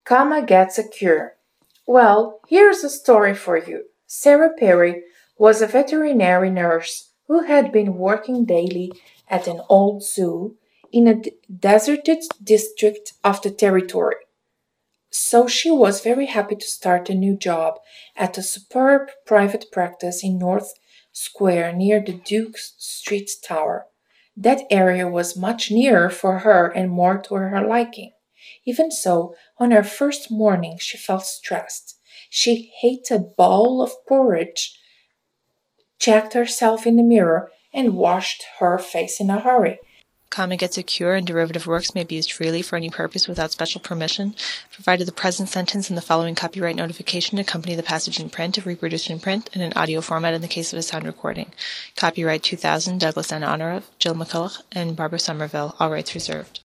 Kama gets a cure. Well, here's a story for you. Sarah Perry was a veterinary nurse who had been working daily at an old zoo in a deserted district of the territory. So she was very happy to start a new job at a superb private practice in North Square near the Duke Street Tower. That area was much nearer for her and more to her liking. Even so, on her first morning she felt stressed. She ate a bowl of porridge, checked herself in the mirror, and washed her face in a hurry. Comma gets a cure and derivative works may be used freely for any purpose without special permission, provided the present sentence and the following copyright notification accompany the passage in print if reproduced in print and in audio format in the case of a sound recording. Copyright 2000, Douglas N. Honor of Jill McCulloch and Barbara Somerville, all rights reserved.